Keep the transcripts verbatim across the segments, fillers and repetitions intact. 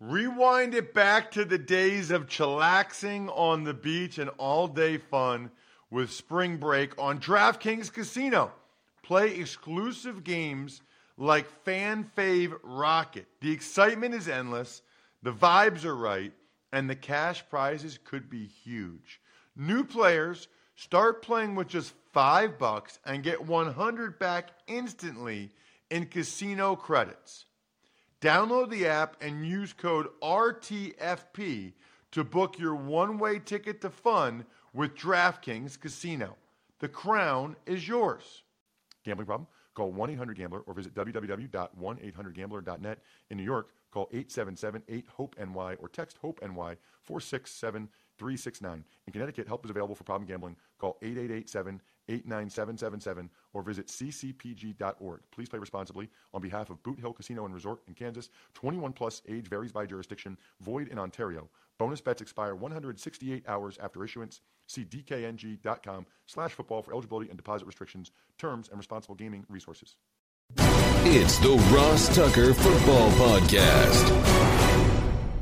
Rewind it back to the days of chillaxing on the beach and all-day fun with Spring Break on DraftKings Casino. Play exclusive games like Fan Fave Rocket. The excitement is endless, the vibes are right, and the cash prizes could be huge. New players start playing with just five bucks and get one hundred back instantly in casino credits. Download the app and use code R T F P to book your one-way ticket to fun with DraftKings Casino. The crown is yours. Gambling problem? Call one eight hundred gambler or visit w w w dot one eight hundred gambler dot net. In New York, call eight seven seven eight hope N Y or text HOPE-NY four six seven three six nine. In Connecticut, help is available for problem gambling. Call eight eight eight seven eight nine seven seven seven or visit c c p g dot org. Please play responsibly. On behalf of Boot Hill Casino and Resort in Kansas, twenty-one plus, age varies by jurisdiction, void in Ontario. Bonus bets expire one hundred sixty-eight hours after issuance. See d k n g dot com slash football for eligibility and deposit restrictions, terms, and responsible gaming resources. It's the Ross Tucker Football Podcast.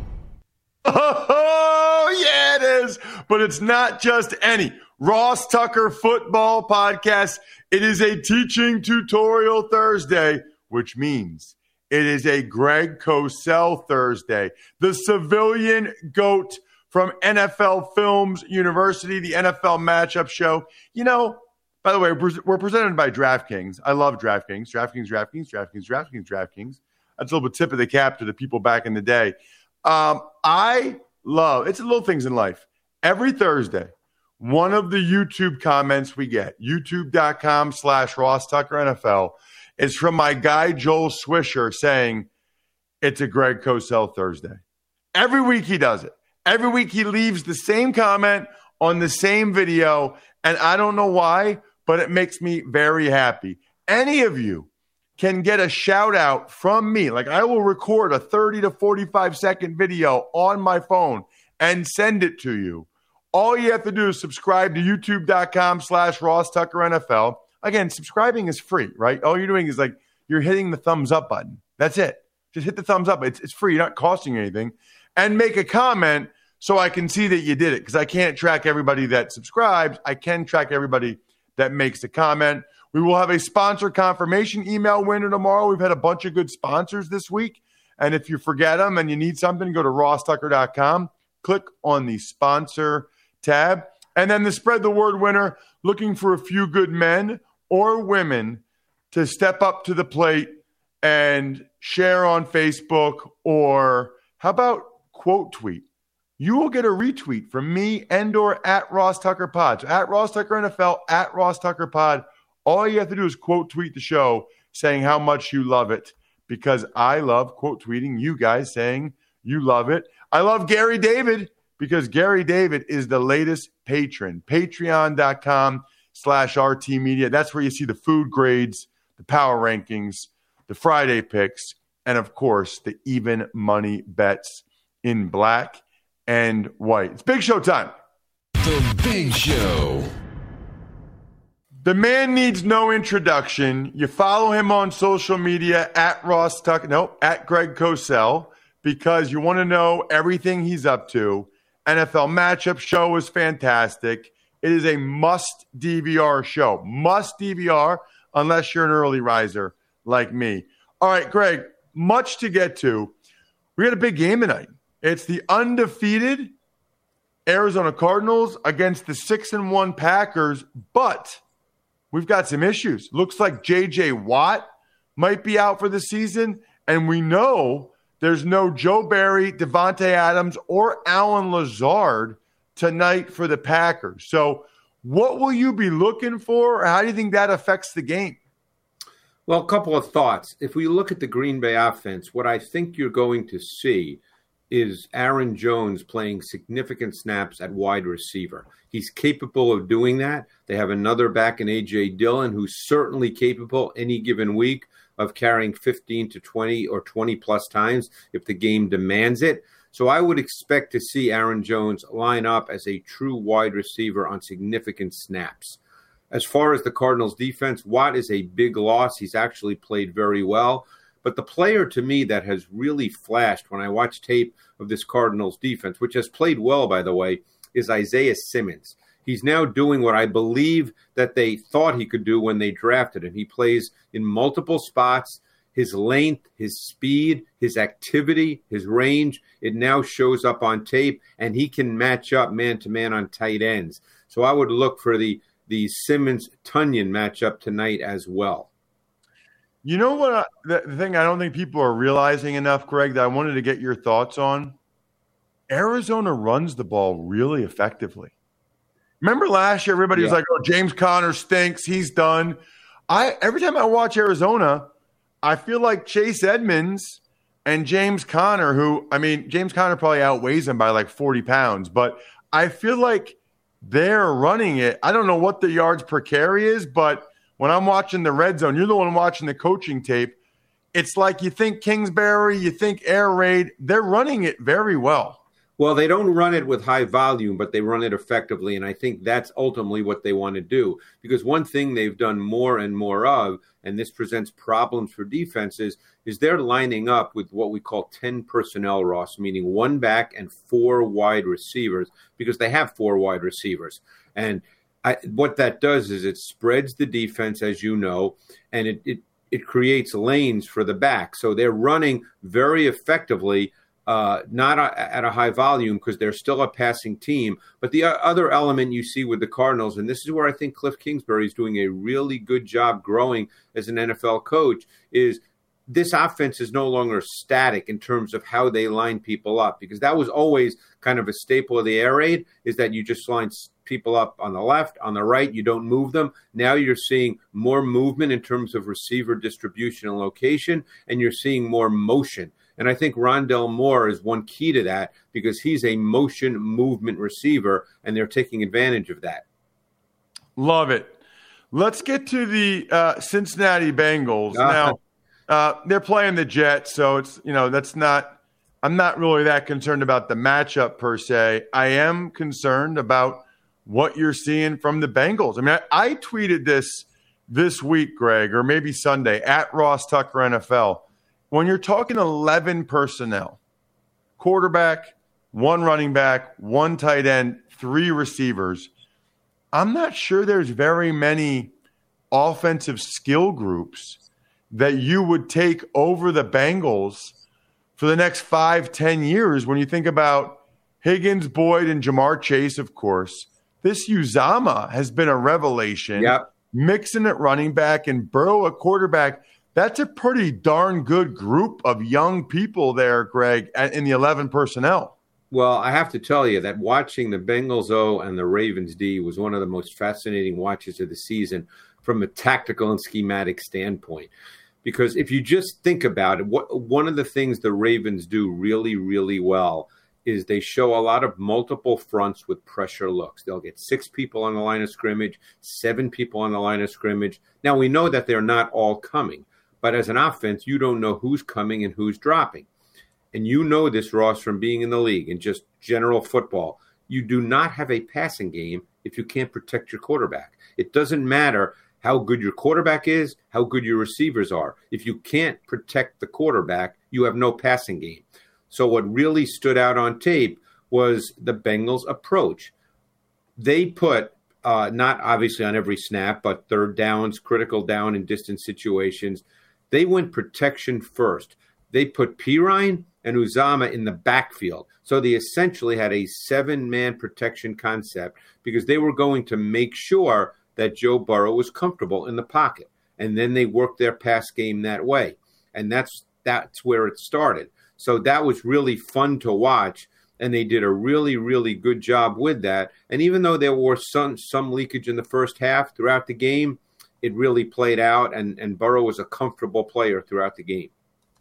Oh, yeah, it is. But it's not just any Ross Tucker Football Podcast. It is a teaching tutorial Thursday, which means it is a Greg Cosell Thursday. The civilian GOAT from N F L Films University, the N F L Matchup Show. You know, by the way, we're presented by DraftKings. I love DraftKings. DraftKings, DraftKings, DraftKings, DraftKings, DraftKings. That's a little bit tip of the cap to the people back in the day. Um, I love, it's the little things in life. Every Thursday, one of the YouTube comments we get, youtube.com slash Ross Tucker NFL, is from my guy Joel Swisher saying, it's a Greg Cosell Thursday. Every week he does it. Every week he leaves the same comment on the same video, and I don't know why, but it makes me very happy. Any of you can get a shout out from me. Like, I will record a thirty to forty-five second video on my phone and send it to you. All you have to do is subscribe to youtube.com slash Ross Tucker NFL. Again, subscribing is free, right? All you're doing is like, you're hitting the thumbs up button. That's it. Just hit the thumbs up. It's, it's free. You're not costing you anything. And make a comment so I can see that you did it, because I can't track everybody that subscribes. I can track everybody that makes a comment. We will have a sponsor confirmation email winner tomorrow. We've had a bunch of good sponsors this week. And if you forget them and you need something, go to ross tucker dot com, click on the sponsor tab. And then the spread the word winner, looking for a few good men or women to step up to the plate and share on Facebook, or how about quote tweet? You will get a retweet from me and or at Ross Tucker Pod. So at Ross Tucker N F L, at Ross Tucker Pod. All you have to do is quote tweet the show saying how much you love it, because I love quote tweeting you guys saying you love it. I love Gary David because Gary David is the latest patron. Patreon.com slash RT Media. That's where you see the food grades, the power rankings, the Friday picks, and of course, the even money bets in black and white. It's Big Show time. The Big Show. The man needs no introduction. You follow him on social media at Ross Tucker, no, at Greg Cosell, because you want to know everything he's up to. N F L Matchup Show is fantastic. It is a must D V R show. Must D V R unless you're an early riser like me. All right, Greg, much to get to. We got a big game tonight. It's the undefeated Arizona Cardinals against the six and one Packers, but we've got some issues. Looks like J J Watt might be out for the season, and we know there's no Joe Barry, Devontae Adams, or Allen Lazard tonight for the Packers. So what will you be looking for, or how do you think that affects the game? Well, a couple of thoughts. If we look at the Green Bay offense, what I think you're going to see is Aaron Jones playing significant snaps at wide receiver. He's capable of doing that. They have another back in A J Dillon, who's certainly capable any given week of carrying fifteen to twenty or twenty plus times if the game demands it. So I would expect to see Aaron Jones line up as a true wide receiver on significant snaps. As far as the Cardinals defense, Watt is a big loss. He's actually played very well. But the player to me that has really flashed when I watch tape of this Cardinals defense, which has played well, by the way, is Isaiah Simmons. He's now doing what I believe that they thought he could do when they drafted him. He plays in multiple spots. His length, his speed, his activity, his range, it now shows up on tape, and he can match up man-to-man on tight ends. So I would look for the, the Simmons-Tunyon matchup tonight as well. You know what? I, the, the thing I don't think people are realizing enough, Greg, that I wanted to get your thoughts on? Arizona runs the ball really effectively. Remember last year, everybody yeah. was like, oh, James Conner stinks. He's done. I Every time I watch Arizona, I feel like Chase Edmonds and James Conner, who, I mean, James Conner probably outweighs him by like forty pounds, but I feel like they're running it. I don't know what the yards per carry is, but when I'm watching the red zone, you're the one watching the coaching tape. It's like you think Kingsbury, you think Air Raid, they're running it very well. Well, they don't run it with high volume, but they run it effectively, and I think that's ultimately what they want to do. Because one thing they've done more and more of, and this presents problems for defenses, is they're lining up with what we call ten personnel, Ross, meaning one back and four wide receivers, because they have four wide receivers. And I, what that does is it spreads the defense, as you know, and it, it, it creates lanes for the back. So they're running very effectively, Uh, not a, at a high volume because they're still a passing team. But the other element you see with the Cardinals, and this is where I think Cliff Kingsbury is doing a really good job growing as an N F L coach, is this offense is no longer static in terms of how they line people up, because that was always kind of a staple of the air raid, is that you just line people up on the left, on the right, you don't move them. Now you're seeing more movement in terms of receiver distribution and location, and you're seeing more motion. And I think Rondell Moore is one key to that, because he's a motion movement receiver, and they're taking advantage of that. Love it. Let's get to the uh, Cincinnati Bengals. Uh, now, uh, they're playing the Jets, so it's, you know, that's not – I'm not really that concerned about the matchup per se. I am concerned about what you're seeing from the Bengals. I mean, I, I tweeted this this week, Greg, or maybe Sunday, at Ross Tucker N F L. When you're talking eleven personnel, quarterback, one running back, one tight end, three receivers, I'm not sure there's very many offensive skill groups that you would take over the Bengals for the next five, ten years. When you think about Higgins, Boyd, and Jamar Chase, of course, this Uzama has been a revelation. Yep. Mixon at running back and Burrow at quarterback. That's a pretty darn good group of young people there, Greg, in the eleven personnel. Well, I have to tell you that watching the Bengals O and the Ravens D was one of the most fascinating watches of the season from a tactical and schematic standpoint. Because if you just think about it, what, one of the things the Ravens do really, really well is they show a lot of multiple fronts with pressure looks. They'll get six people on the line of scrimmage, seven people on the line of scrimmage. Now, we know that they're not all coming. But as an offense, you don't know who's coming and who's dropping. And you know this, Ross, from being in the league and just general football. You do not have a passing game if you can't protect your quarterback. It doesn't matter how good your quarterback is, how good your receivers are. If you can't protect the quarterback, you have no passing game. So what really stood out on tape was the Bengals' approach. They put, uh, not obviously on every snap, but third downs, critical down in distant situations, they went protection first. They put Pirine and Uzama in the backfield. So they essentially had a seven-man protection concept because they were going to make sure that Joe Burrow was comfortable in the pocket. And then they worked their pass game that way. And that's that's where it started. So that was really fun to watch. And they did a really, really good job with that. And even though there was some, some leakage in the first half throughout the game, it really played out, and, and Burrow was a comfortable player throughout the game.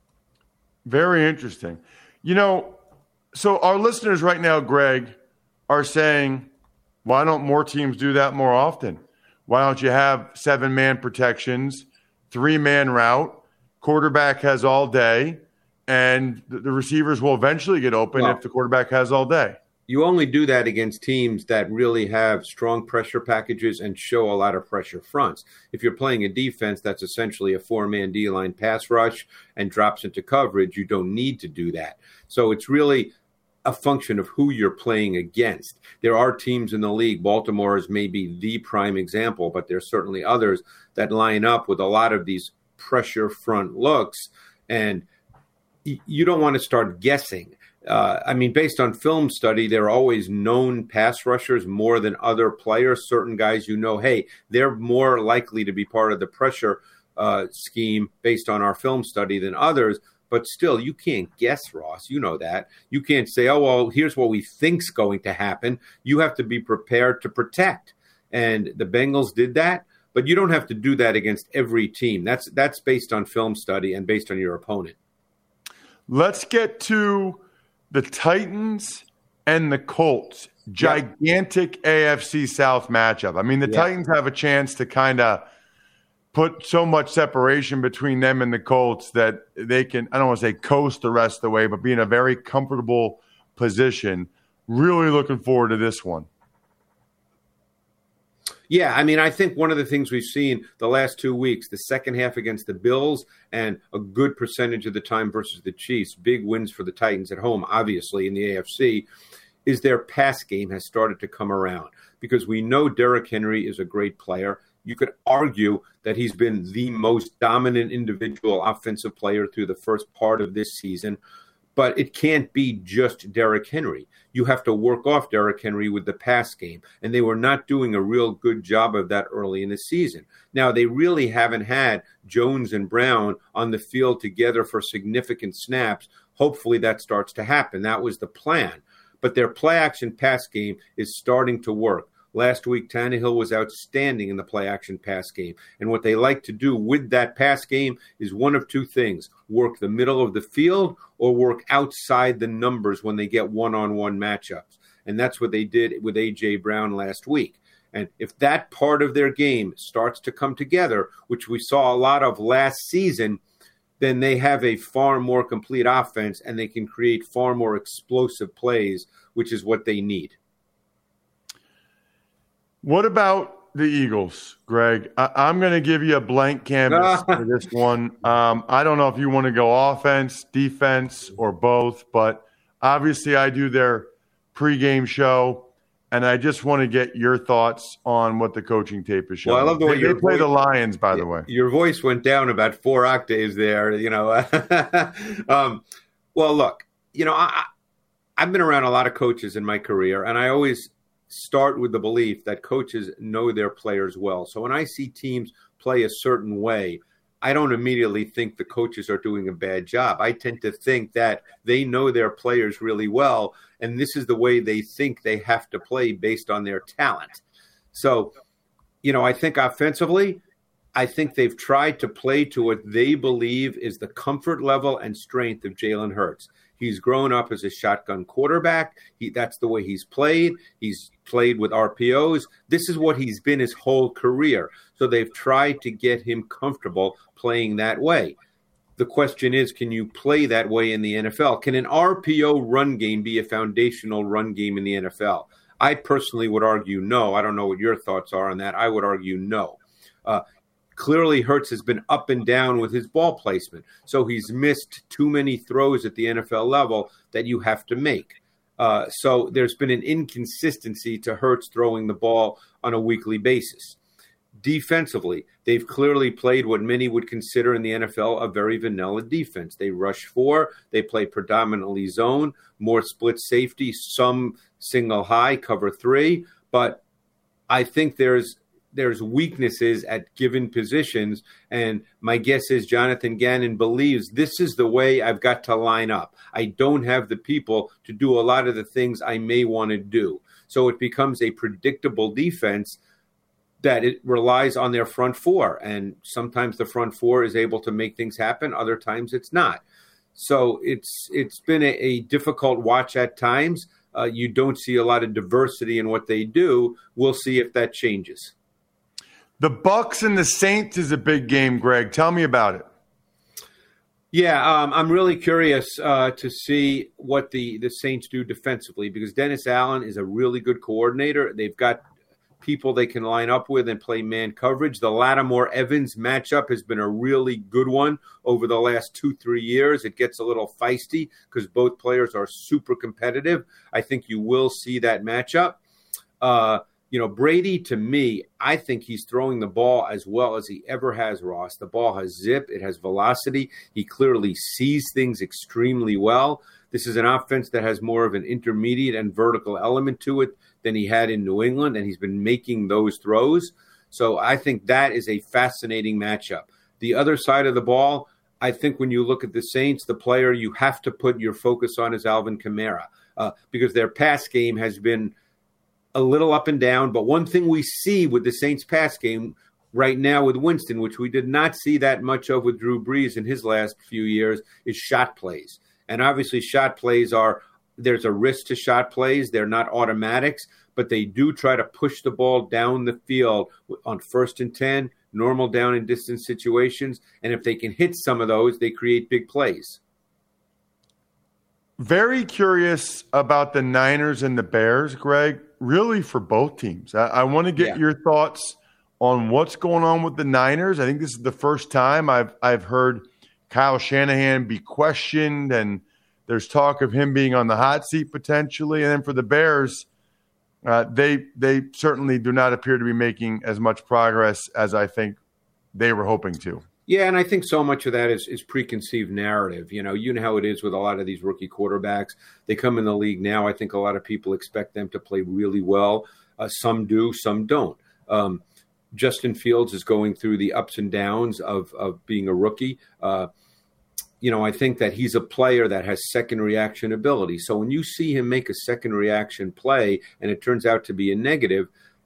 Very interesting. You know, so our listeners right now, Greg, are saying, why don't more teams do that more often? Why don't you have seven-man protections, three-man route, quarterback has all day, and the, the receivers will eventually get open well, if the quarterback has all day? You only do that against teams that really have strong pressure packages and show a lot of pressure fronts. If you're playing a defense that's essentially a four-man D-line pass rush and drops into coverage, you don't need to do that. So it's really a function of who you're playing against. There are teams in the league, Baltimore is maybe the prime example, but there's certainly others that line up with a lot of these pressure front looks, and you don't want to start guessing. Uh, I mean, based on film study, there are always known pass rushers more than other players. Certain guys, you know, hey, they're more likely to be part of the pressure uh, scheme based on our film study than others. But still, you can't guess, Ross. You know that. You can't say, oh, well, here's what we think's going to happen. You have to be prepared to protect. And the Bengals did that. But you don't have to do that against every team. That's that's based on film study and based on your opponent. Let's get to the Titans and the Colts. Gigantic yeah. A F C South matchup. I mean, the yeah. Titans have a chance to kind of put so much separation between them and the Colts that they can, I don't want to say coast the rest of the way, but be in a very comfortable position. Really looking forward to this one. Yeah, I mean, I think one of the things we've seen the last two weeks, the second half against the Bills and a good percentage of the time versus the Chiefs, big wins for the Titans at home, obviously, in the A F C, is their pass game has started to come around because we know Derrick Henry is a great player. You could argue that he's been the most dominant individual offensive player through the first part of this season. But it can't be just Derrick Henry. You have to work off Derrick Henry with the pass game. And they were not doing a real good job of that early in the season. Now, they really haven't had Jones and Brown on the field together for significant snaps. Hopefully that starts to happen. That was the plan. But their play-action pass game is starting to work. Last week, Tannehill was outstanding in the play-action pass game. And what they like to do with that pass game is one of two things: work the middle of the field or work outside the numbers when they get one-on-one matchups. And that's what they did with A J. Brown last week. And if that part of their game starts to come together, which we saw a lot of last season, then they have a far more complete offense and they can create far more explosive plays, which is what they need. What about the Eagles, Greg? I- I'm going to give you a blank canvas for this one. Um, I don't know if you want to go offense, defense, or both, but obviously I do their pregame show, and I just want to get your thoughts on what the coaching tape is showing. Well, I love the way they, they play voice, the Lions, by the way. Your voice went down about four octaves there. You know, um, well, look, you know, I, I've been around a lot of coaches in my career, and I always start with the belief that coaches know their players well. So when I see teams play a certain way, I don't immediately think the coaches are doing a bad job. I tend to think that they know their players really well, and this is the way they think they have to play based on their talent. So, you know, I think offensively, I think they've tried to play to what they believe is the comfort level and strength of Jalen Hurts. He's grown up as a shotgun quarterback. He, that's the way he's played. He's played with R P Os. This is what he's been his whole career. So they've tried to get him comfortable playing that way. The question is, can you play that way in the N F L? Can an R P O run game be a foundational run game in the N F L? I personally would argue no. I don't know what your thoughts are on that. I would argue no. Uh, Clearly, Hurts has been up and down with his ball placement. So he's missed too many throws at the N F L level that you have to make. Uh, so there's been an inconsistency to Hurts throwing the ball on a weekly basis. Defensively, they've clearly played what many would consider in the N F L a very vanilla defense. They rush four. They play predominantly zone, more split safety, some single high, cover three. But I think there's There's weaknesses at given positions, and my guess is Jonathan Gannon believes this is the way I've got to line up. I don't have the people to do a lot of the things I may want to do. So it becomes a predictable defense that it relies on their front four, and sometimes the front four is able to make things happen. Other times it's not. So it's it's been a, a difficult watch at times. Uh, you don't see a lot of diversity in what they do. We'll see if that changes. The Bucs and the Saints is a big game, Greg. Tell me about it. Yeah, um, I'm really curious uh, to see what the, the Saints do defensively, because Dennis Allen is a really good coordinator. They've got people they can line up with and play man coverage. The Lattimore-Evans matchup has been a really good one over the last two, three years. It gets a little feisty because both players are super competitive. I think you will see that matchup. Uh, you know, Brady, to me, I think he's throwing the ball as well as he ever has, Ross. The ball has zip. It has velocity. He clearly sees things extremely well. This is an offense that has more of an intermediate and vertical element to it than he had in New England, and he's been making those throws. So I think that is a fascinating matchup. The other side of the ball, I think when you look at the Saints, the player you have to put your focus on is Alvin Kamara, uh, because their pass game has been a little up and down. But one thing we see with the Saints pass game right now with Winston, which we did not see that much of with Drew Brees in his last few years, is shot plays. And obviously shot plays are, there's a risk to shot plays. They're not automatics, but they do try to push the ball down the field on first and ten, normal down and distance situations. And if they can hit some of those, they create big plays. Very curious about the Niners and the Bears, Greg, really for both teams. I, I want to get Yeah. your thoughts on what's going on with the Niners. I think this is the first time I've I've heard Kyle Shanahan be questioned, and there's talk of him being on the hot seat potentially. And then for the Bears, uh, they they certainly do not appear to be making as much progress as I think they were hoping to. Yeah, and I think so much of that is, is preconceived narrative. You know, you know how it is with a lot of these rookie quarterbacks. They come in the league now. I think a lot of people expect them to play really well. Uh, some do, some don't. Um, Justin Fields is going through the ups and downs of, of being a rookie. Uh, you know, I think that he's a player that has second reaction ability. So when you see him make a second reaction play and it turns out to be a negative,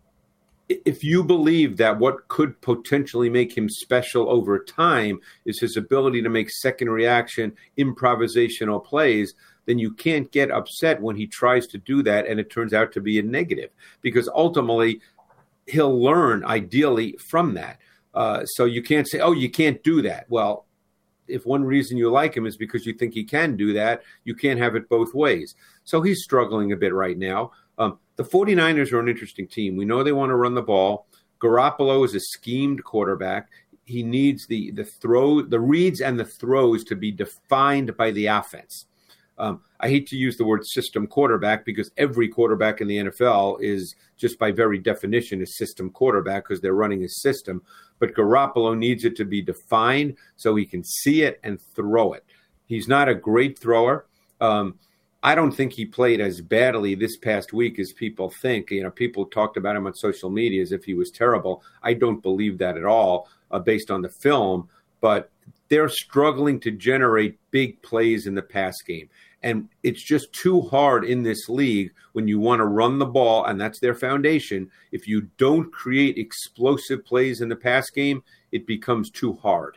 if you believe that what could potentially make him special over time is his ability to make second reaction improvisational plays, then you can't get upset when he tries to do that and it turns out to be a negative, because ultimately he'll learn ideally from that. Uh, so you can't say, oh, you can't do that. Well, if one reason you like him is because you think he can do that, you can't have it both ways. So he's struggling a bit right now. Um, the 49ers are an interesting team. We know they want to run the ball. Garoppolo is a schemed quarterback. He needs the the throw, the reads and the throws to be defined by the offense. Um, I hate to use the word system quarterback because every quarterback in the N F L is just by very definition a system quarterback because they're running a system. But Garoppolo needs it to be defined so he can see it and throw it. He's not a great thrower. Um, I don't think he played as badly this past week as people think. You know, people talked about him on social media as if he was terrible. I don't believe that at all uh, based on the film. But they're struggling to generate big plays in the pass game. And it's just too hard in this league when you want to run the ball, and that's their foundation. If you don't create explosive plays in the pass game, it becomes too hard.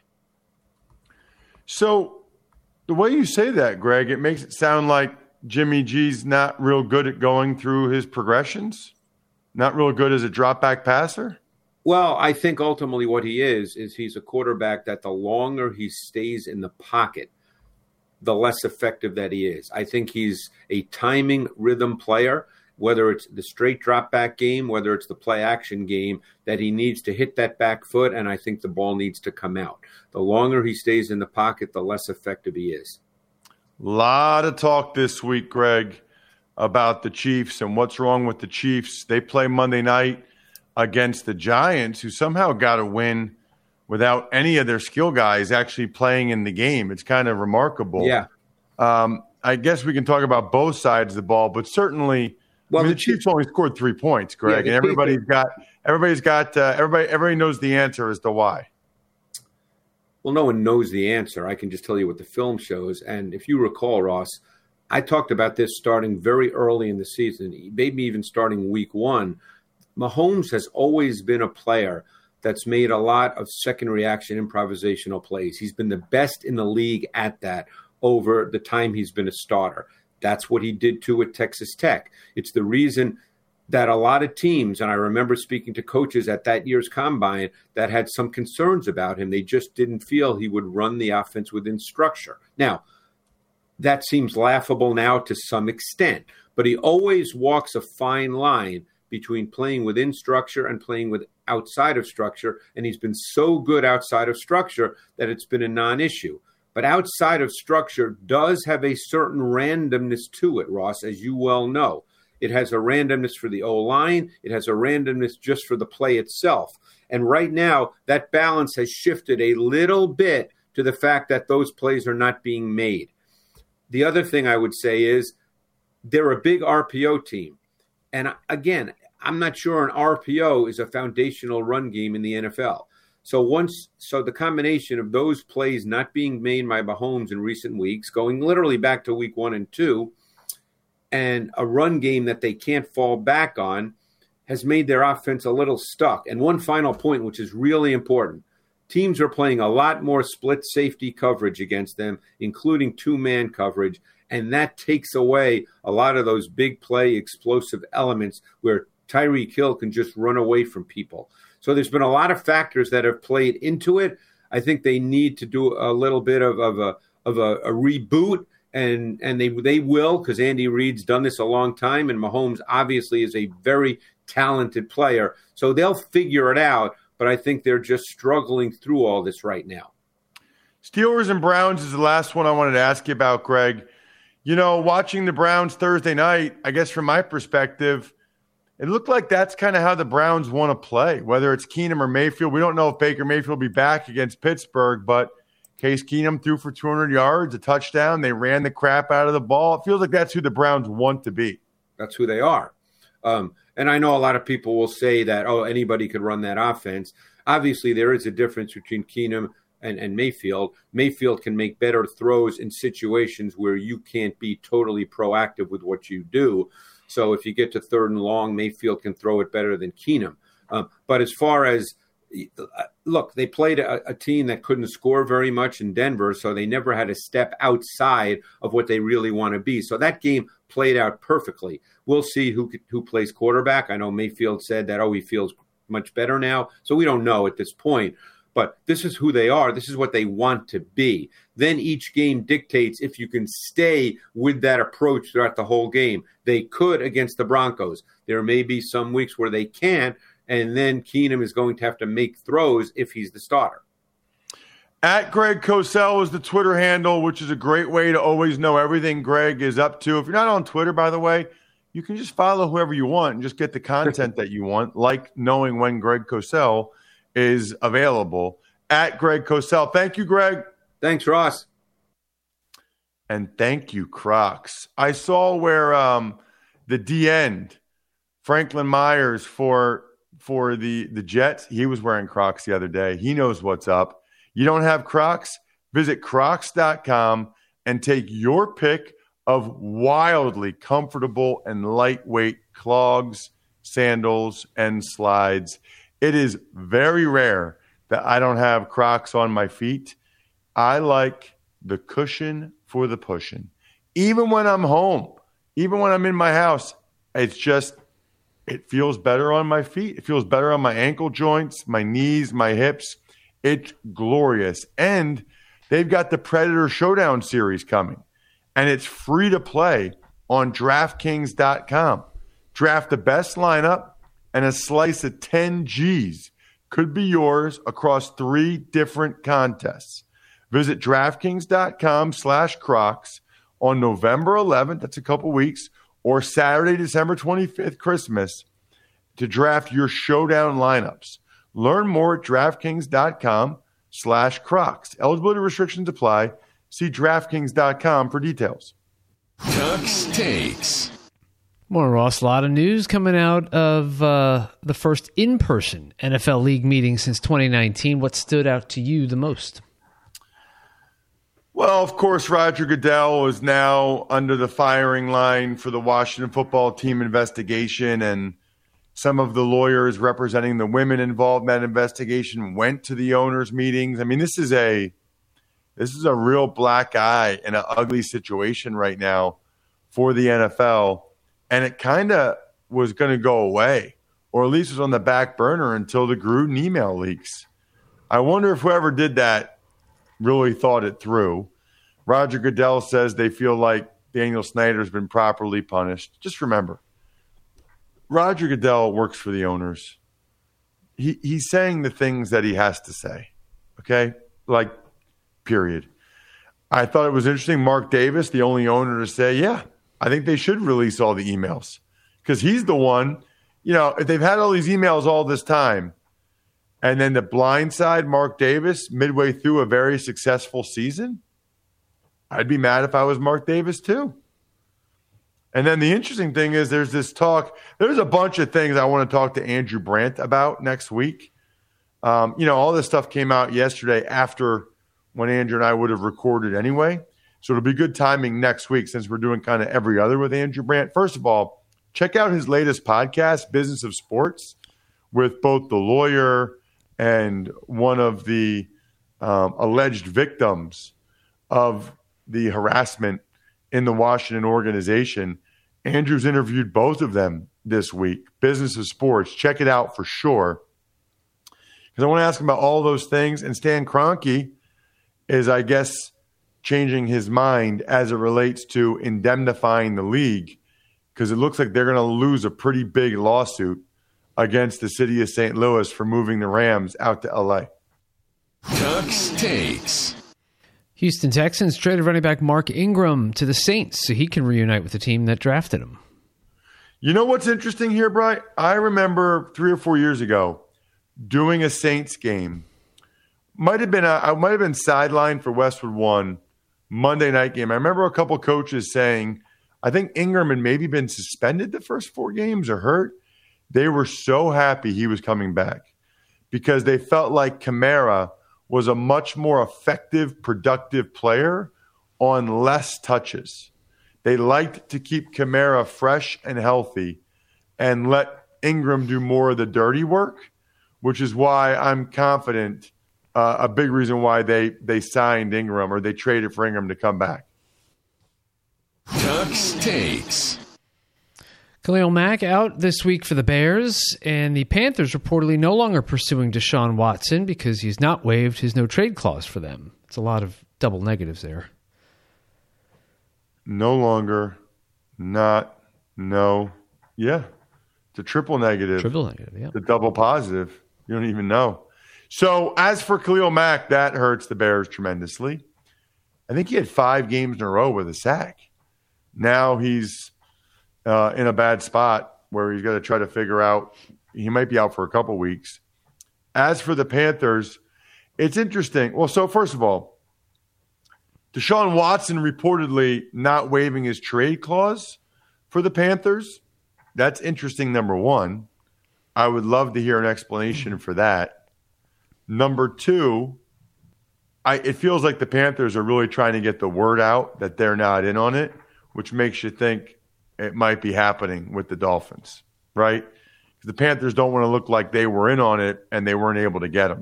So the way you say that, Greg, it makes it sound like Jimmy G's not real good at going through his progressions, not real good as a drop back passer. Well, I think ultimately what he is, is he's a quarterback that the longer he stays in the pocket, the less effective that he is. I think he's a timing rhythm player, whether it's the straight drop back game, whether it's the play action game, that he needs to hit that back foot. And I think the ball needs to come out. The longer he stays in the pocket, the less effective he is. A lot of talk this week, Greg, about the Chiefs and what's wrong with the Chiefs. They play Monday night against the Giants, who somehow got a win without any of their skill guys actually playing in the game. It's kind of remarkable. Yeah. Um, I guess we can talk about both sides of the ball, but certainly well, I mean, the, the Chiefs Chief- only scored three points, Greg, yeah, and everybody's Chiefs- got everybody's got uh, everybody everybody knows the answer as to why. Well, no one knows the answer. I can just tell you what the film shows. And if you recall, Ross, I talked about this starting very early in the season, maybe even starting week one. Mahomes has always been a player that's made a lot of second reaction improvisational plays. He's been the best in the league at that over the time he's been a starter. That's what he did too at Texas Tech. It's the reason that a lot of teams, and I remember speaking to coaches at that year's combine that had some concerns about him. They just didn't feel he would run the offense within structure. Now, that seems laughable now to some extent, but he always walks a fine line between playing within structure and playing with outside of structure, and he's been so good outside of structure that it's been a non-issue. But outside of structure does have a certain randomness to it, Ross, as you well know. It has a randomness for the O-line. It has a randomness just for the play itself. And right now, that balance has shifted a little bit to the fact that those plays are not being made. The other thing I would say is they're a big R P O team. And again, I'm not sure an R P O is a foundational run game in the N F L. So once, so the combination of those plays not being made by Mahomes in recent weeks, going literally back to week one and two, and a run game that they can't fall back on has made their offense a little stuck. And one final point, which is really important. Teams are playing a lot more split safety coverage against them, including two-man coverage, and that takes away a lot of those big play explosive elements where Tyreek Hill can just run away from people. So there's been a lot of factors that have played into it. I think they need to do a little bit of, of a of a, a reboot, and and they they will, because Andy Reid's done this a long time, and Mahomes obviously is a very talented player. So they'll figure it out, but I think they're just struggling through all this right now. Steelers and Browns is the last one I wanted to ask you about, Greg. You know, watching the Browns Thursday night, I guess from my perspective, it looked like that's kind of how the Browns want to play, whether it's Keenum or Mayfield. We don't know if Baker Mayfield will be back against Pittsburgh, but Case Keenum threw for two hundred yards, a touchdown. They ran the crap out of the ball. It feels like that's who the Browns want to be. That's who they are. Um, and I know a lot of people will say that, oh, anybody could run that offense. Obviously, there is a difference between Keenum and, and Mayfield. Mayfield can make better throws in situations where you can't be totally proactive with what you do. So if you get to third and long, Mayfield can throw it better than Keenum. Um, but as far as, look, they played a, a team that couldn't score very much in Denver, so they never had to step outside of what they really want to be. So that game played out perfectly. We'll see who who plays quarterback. I know Mayfield said that, oh, he feels much better now. So we don't know at this point. But this is who they are. This is what they want to be. Then each game dictates if you can stay with that approach throughout the whole game. They could against the Broncos. There may be some weeks where they can't, and then Keenum is going to have to make throws if he's the starter. At Greg Cosell is the Twitter handle, which is a great way to always know everything Greg is up to. If you're not on Twitter, by the way, you can just follow whoever you want and just get the content that you want, like knowing when Greg Cosell is available. At Greg Cosell. Thank you, Greg. Thanks, Ross. And thank you, Crocs. I saw where um, the D end, Franklin Myers for for the, the Jets, he was wearing Crocs the other day. He knows what's up. You don't have Crocs? Visit crocs dot com and take your pick of wildly comfortable and lightweight clogs, sandals, and slides. It is very rare that I don't have Crocs on my feet. I like the cushion for the pushing. Even when I'm home, even when I'm in my house, it's just, it feels better on my feet. It feels better on my ankle joints, my knees, my hips. It's glorious. And they've got the Predator Showdown series coming. And it's free to play on DraftKings dot com. Draft the best lineup, and a slice of ten G's could be yours across three different contests. Visit DraftKings dot com slash Crocs on November eleventh, that's a couple weeks, or Saturday, December twenty-fifth, Christmas, to draft your showdown lineups. Learn more at DraftKings dot com slash Crocs. Eligibility restrictions apply. See DraftKings dot com for details. Tux Takes. More Ross, a lot of news coming out of uh, the first in-person N F L League meeting since twenty nineteen. What stood out to you the most? Well, of course, Roger Goodell is now under the firing line for the Washington football team investigation, and some of the lawyers representing the women involved in that investigation went to the owners' meetings. I mean, this is a this is a real black eye in an ugly situation right now for the N F L. And it kind of was going to go away, or at least was on the back burner until the Gruden email leaks. I wonder if whoever did that really thought it through. Roger Goodell says they feel like Daniel Snyder has been properly punished. Just remember, Roger Goodell works for the owners. He he's saying the things that he has to say. Okay? Like, period. I thought it was interesting. Mark Davis, the only owner to say, yeah, I think they should release all the emails. Because he's the one, you know, if they've had all these emails all this time, and then the blindside Mark Davis midway through a very successful season, I'd be mad if I was Mark Davis too. And then the interesting thing is there's this talk. There's a bunch of things I want to talk to Andrew Brandt about next week. Um, you know, all this stuff came out yesterday after when Andrew and I would have recorded anyway. So it'll be good timing next week since we're doing kind of every other with Andrew Brandt. First of all, check out his latest podcast, Business of Sports, with both the lawyer and one of the um, alleged victims of the harassment in the Washington organization. Andrew's interviewed both of them this week. Business of Sports. Check it out for sure. Because I want to ask him about all those things. And Stan Kroenke is, I guess, changing his mind as it relates to indemnifying the league, because it looks like they're going to lose a pretty big lawsuit against the city of Saint Louis for moving the Rams out to L A. Ducks Takes. Houston Texans traded running back Mark Ingram to the Saints so he can reunite with the team that drafted him. You know what's interesting here, Brian? I remember three or four years ago doing a Saints game. Might have been a, I might have been sidelined for Westwood One Monday night game. I remember a couple coaches saying, I think Ingram had maybe been suspended the first four games or hurt. They were so happy he was coming back because they felt like Kamara was a much more effective, productive player on less touches. They liked to keep Kamara fresh and healthy and let Ingram do more of the dirty work, which is why I'm confident uh, a big reason why they, they signed Ingram or they traded for Ingram to come back. Ducks Takes. Khalil Mack out this week for the Bears, and the Panthers reportedly no longer pursuing Deshaun Watson because he's not waived his no-trade clause for them. It's a lot of double negatives there. No longer, not, no. Yeah, it's a triple negative. Triple negative, yeah. It's a double positive. You don't even know. So as for Khalil Mack, that hurts the Bears tremendously. I think he had five games in a row with a sack. Now he's uh, in a bad spot where he's got to try to figure out. He might be out for a couple weeks. As for the Panthers, it's interesting. Well, so first of all, Deshaun Watson reportedly not waiving his trade clause for the Panthers. That's interesting, number one. I would love to hear an explanation for that. Number two, I, it feels like the Panthers are really trying to get the word out that they're not in on it, which makes you think it might be happening with the Dolphins, right? The Panthers don't want to look like they were in on it and they weren't able to get them.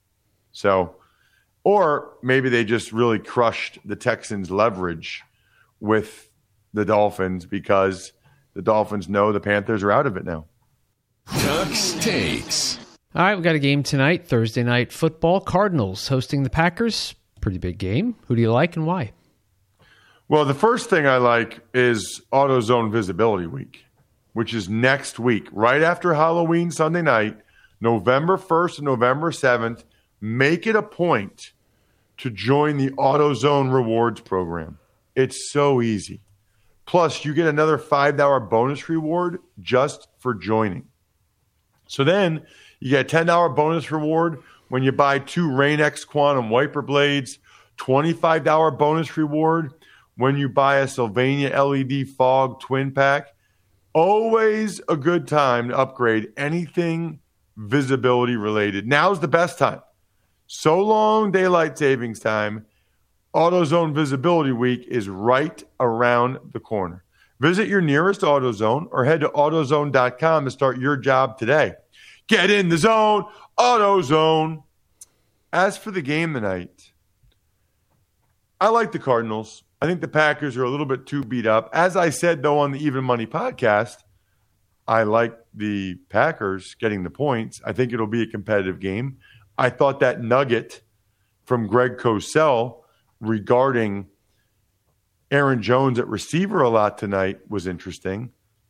So, or maybe they just really crushed the Texans' leverage with the Dolphins because the Dolphins know the Panthers are out of it now. Ducks Takes. All right, we got a game tonight, Thursday night football. Cardinals hosting the Packers. Pretty big game. Who do you like and why? Well, the first thing I like is AutoZone Visibility Week, which is next week, right after Halloween Sunday night, November first and November seventh. Make it a point to join the AutoZone Rewards program. It's so easy. Plus, you get another five dollars bonus reward just for joining. So then you get a ten dollars bonus reward when you buy two Rain-X Quantum wiper blades, twenty-five dollars bonus reward when you buy a Sylvania L E D fog twin pack. Always a good time to upgrade anything visibility related. Now's the best time. So long daylight savings time. AutoZone Visibility Week is right around the corner. Visit your nearest AutoZone or head to AutoZone dot com to start your job today. Get in the zone, AutoZone. As for the game tonight, I like the Cardinals. I think the Packers are a little bit too beat up. As I said, though, on the Even Money podcast, I like the Packers getting the points. I think it'll be a competitive game. I thought that nugget from Greg Cosell regarding Aaron Jones at receiver a lot tonight was interesting.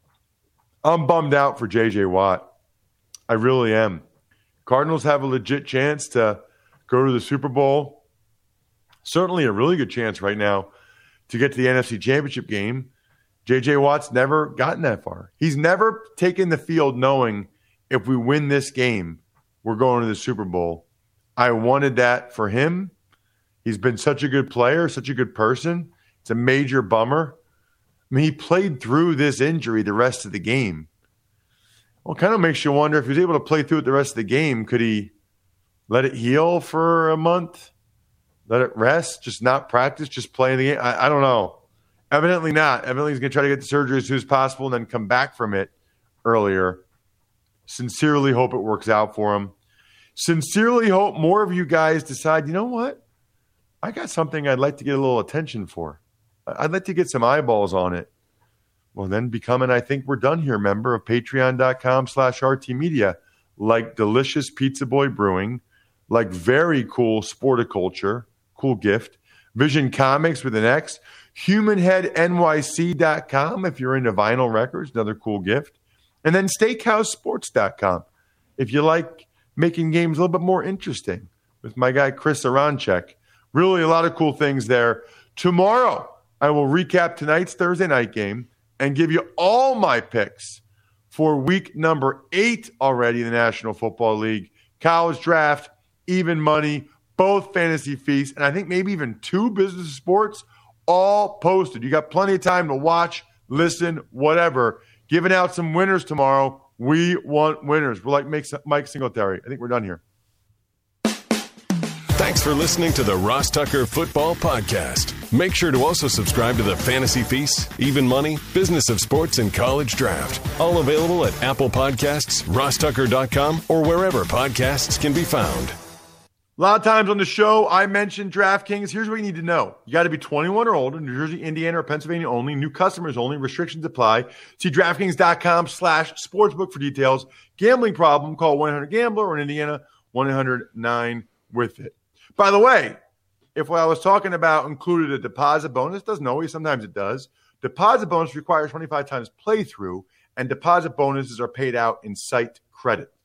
I'm bummed out for J J Watt. I really am. Cardinals have a legit chance to go to the Super Bowl. Certainly a really good chance right now to get to the N F C Championship game. J J Watt's never gotten that far. He's never taken the field knowing if we win this game, we're going to the Super Bowl. I wanted that for him. He's been such a good player, such a good person. It's a major bummer. I mean, he played through this injury the rest of the game. Well, it kind of makes you wonder if he was able to play through it the rest of the game, could he let it heal for a month? Let it rest? Just not practice? Just play the game? I, I don't know. Evidently not. Evidently he's going to try to get the surgery as soon as possible and then come back from it earlier. Sincerely hope it works out for him. Sincerely hope more of you guys decide, you know what? I got something I'd like to get a little attention for. I'd like to get some eyeballs on it. Well, then become an I Think We're Done Here member of patreon.com slash RT Media, like Delicious Pizza Boy Brewing, like very cool Sporticulture, cool gift, Vision Comics with an X, human head N Y C dot com if you're into vinyl records, another cool gift, and then steakhouse sports dot com if you like making games a little bit more interesting with my guy Chris Aronchek. Really a lot of cool things there. Tomorrow, I will recap tonight's Thursday night game and give you all my picks for week number eight already in the National Football League. College draft, even money, both fantasy feasts, and I think maybe even two business sports all posted. You got plenty of time to watch, listen, whatever. Giving out some winners tomorrow. We want winners. We're like Mike Singletary. I think we're done here. Thanks for listening to the Ross Tucker Football Podcast. Make sure to also subscribe to the Fantasy Feast, Even Money, Business of Sports, and College Draft. All available at Apple Podcasts, ross tucker dot com, or wherever podcasts can be found. A lot of times on the show, I mentioned DraftKings. Here's what you need to know. You got to be twenty-one or older, New Jersey, Indiana, or Pennsylvania only. New customers only. Restrictions apply. See DraftKings.com slash sportsbook for details. Gambling problem, call one eight hundred gambler, or in Indiana, one eight hundred nine with it. By the way, if what I was talking about included a deposit bonus, doesn't always, sometimes it does. Deposit bonus requires twenty-five times playthrough, and deposit bonuses are paid out in site credit.